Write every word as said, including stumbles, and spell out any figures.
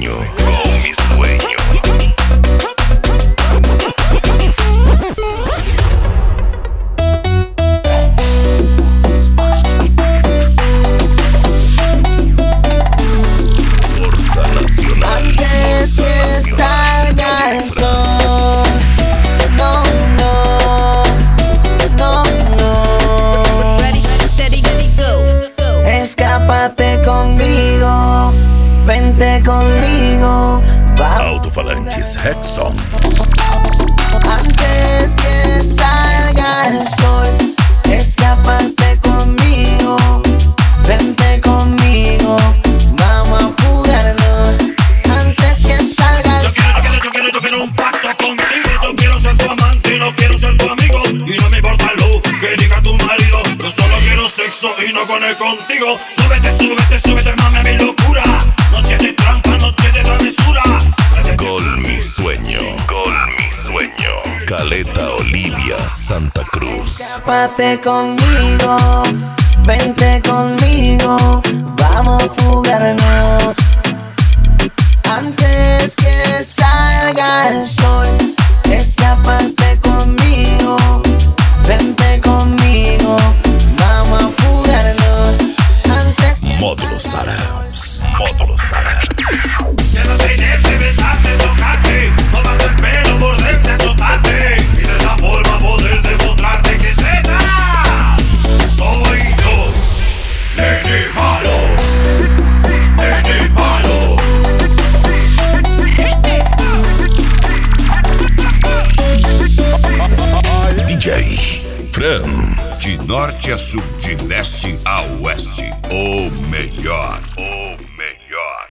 sueño. Con mi sueño. Fuerza Nacional. Antes que salga el sol. No, no, no, no. Ready, steady, ready, go. Escápate conmigo, vente conmigo. Vamos. Autofalanges Hexon. Antes que salga el sol, escápate conmigo, vente conmigo. Vamos a fugarnos antes que salga el Yo quiero, yo quiero, yo quiero, yo quiero un pacto contigo. Yo quiero ser tu amante y no quiero ser tu amigo. Y no me importa lo que diga tu marido. Yo solo quiero sexo y no con él contigo. Súbete, súbete, súbete, mami, a mi locura. Noche de trampa, noche de travesura. Gol mi sueño. Gol mi sueño. Caleta Olivia, Santa Cruz. Escápate conmigo, vente conmigo, vamos a fugarnos. Antes que salga el sol, escápate conmigo, vente conmigo, vamos a fugarnos. Antes que Módulos Taraps. Módulos Taraps. Quiero tenerte, besarte, tocarte, tomarte el pelo, morderte, azotarte. Y de esa forma poder demostrarte que Z soy yo. Nene malo, nene malo. D J Fran. De norte a sul, de leste a oeste, o melhor